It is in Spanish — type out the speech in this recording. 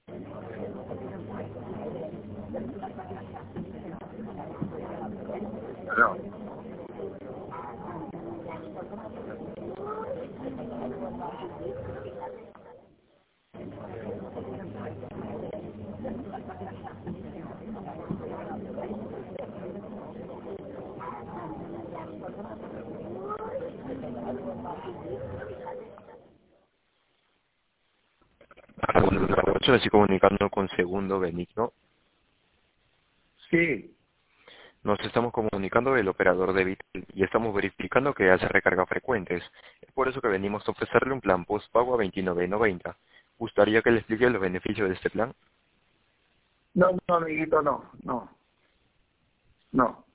No. Yo me estoy comunicando con Segundo Benigno. Sí. Nos estamos comunicando del operador de Vitel y estamos verificando que hace recargas frecuentes. Es por eso que venimos a ofrecerle un plan postpago a 29.90. ¿Gustaría que le explique los beneficios de este plan? No, amiguito, no.